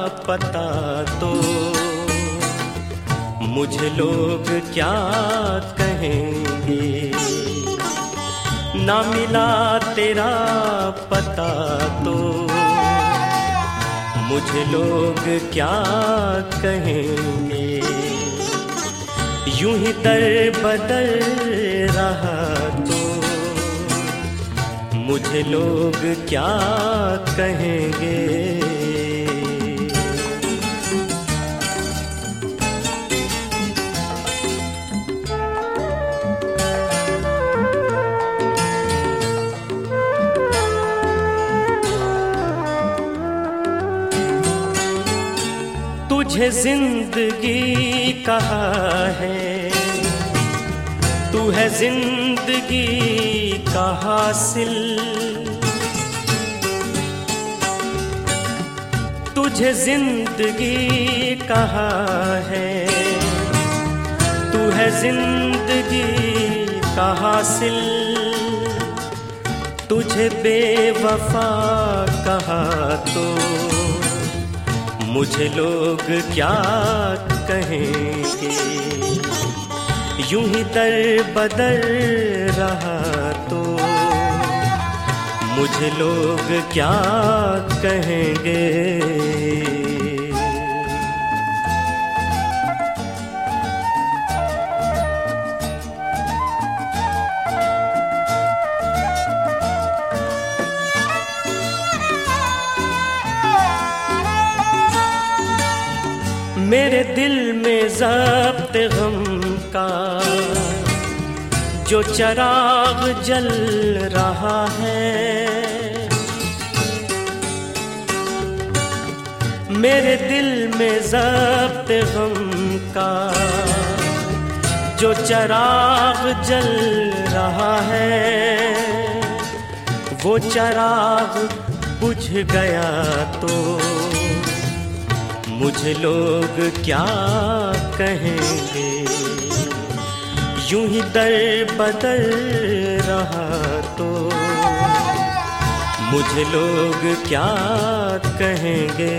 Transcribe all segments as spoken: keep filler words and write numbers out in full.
पता तो मुझे लोग क्या कहेंगे। ना मिला तेरा पता तो मुझे लोग क्या कहेंगे। यूं ही दर बदर रहा तो मुझे लोग क्या कहेंगे। तुझे जिंदगी कहा है, तू है जिंदगी का हासिल। तुझे जिंदगी कहा है, तू है जिंदगी का हासिल। तुझे बेवफा कहा तो मुझे लोग क्या कहेंगे। यूं ही दर बदर रहा तो मुझे लोग क्या कहेंगे। मेरे दिल में ज़ब्त गम का जो चराग जल रहा है। मेरे दिल में ज़ब्त गम का जो चराग जल रहा है। वो चराग बुझ गया तो मुझे लोग क्या कहेंगे। यूं ही दर बदर रहा तो मुझे लोग क्या कहेंगे।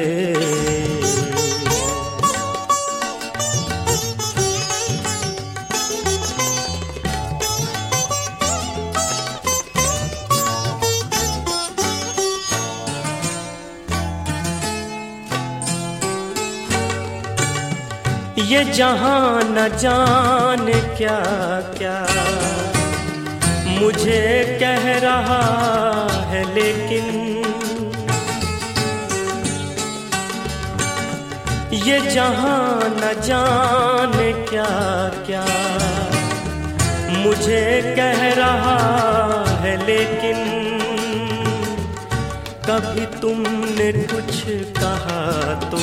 ये जहां न जाने क्या क्या मुझे कह रहा है, लेकिन ये जहां न जाने क्या क्या मुझे कह रहा है। लेकिन कभी तुमने कुछ कहा तो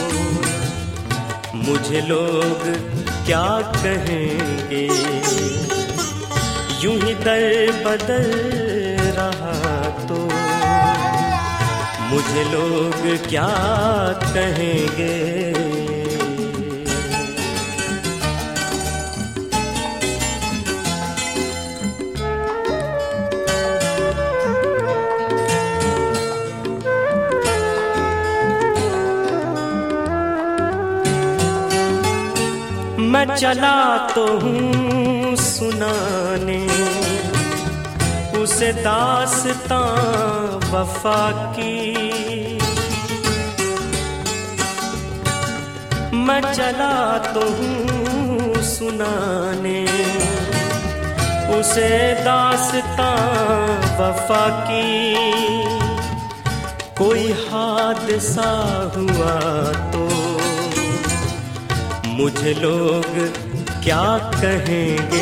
मुझे लोग क्या कहेंगे। यूं ही दर बदर रहा तो मुझे लोग क्या कहेंगे। मैं चला तो हूँ सुनाने उसे दास्तां वफा की। मैं चला तो हूँ सुनाने उसे दास्तां वफा की। कोई हादसा हुआ तो मुझे लोग क्या कहेंगे।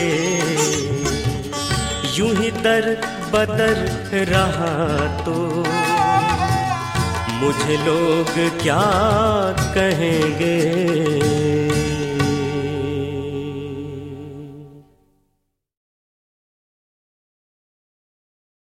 यूं ही दर बदर रहा तो मुझे लोग क्या कहेंगे।